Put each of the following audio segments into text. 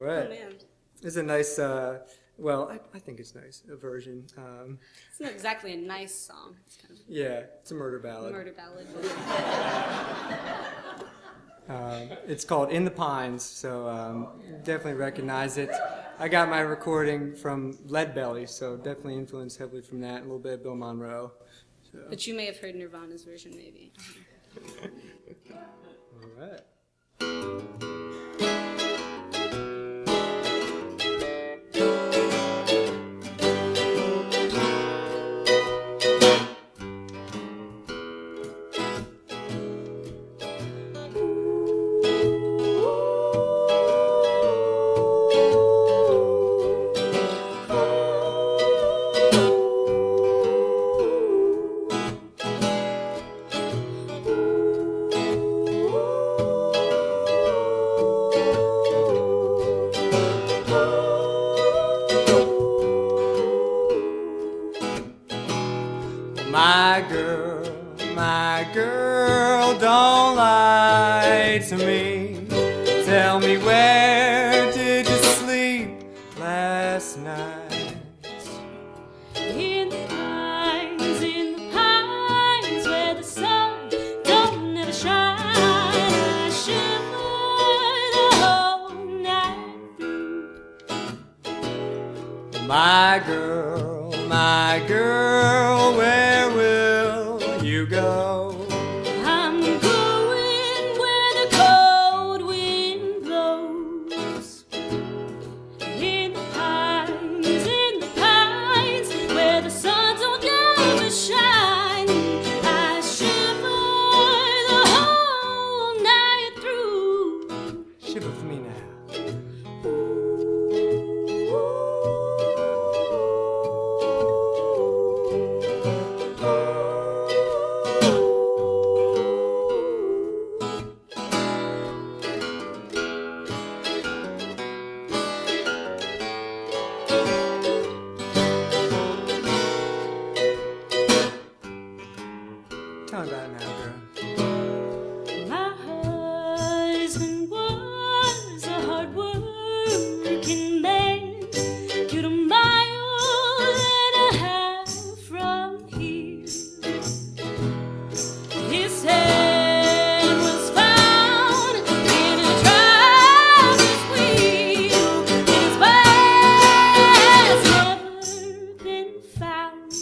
Right. Oh, man. It's a nice, well, I think it's nice, a version. It's not exactly a nice song. It's kind of Yeah, it's a murder a ballad. murder ballad. It's called In the Pines, so definitely recognize it. I got my recording from Leadbelly, so definitely influenced heavily from that, a little bit of Bill Monroe. So. But you may have heard Nirvana's version, maybe. All right. My girl, don't lie to me. Tell me, where did you sleep last night? In the pines, where the sun don't ever shine. I shiver the whole night through. My girl, where will you go? I'm going where the cold wind blows. In the pines, where the sun don't ever shine. I shiver the whole night through. Shiver for me now. Tell me about it now, girl. My husband was a hard-working man, killed a mile and a half from here. His head was found in a driver's wheel. His body's never been found.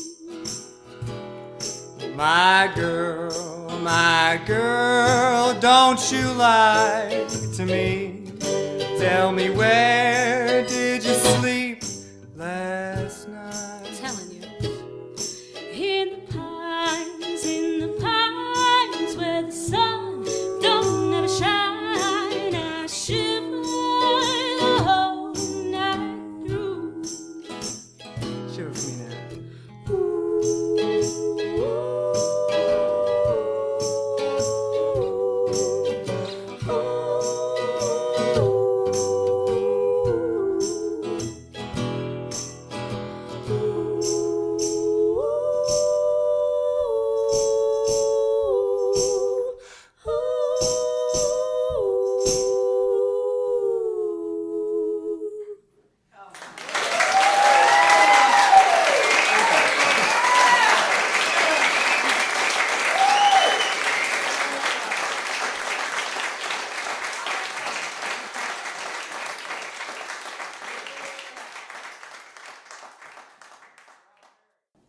My girl, don't you lie to me. Tell me, where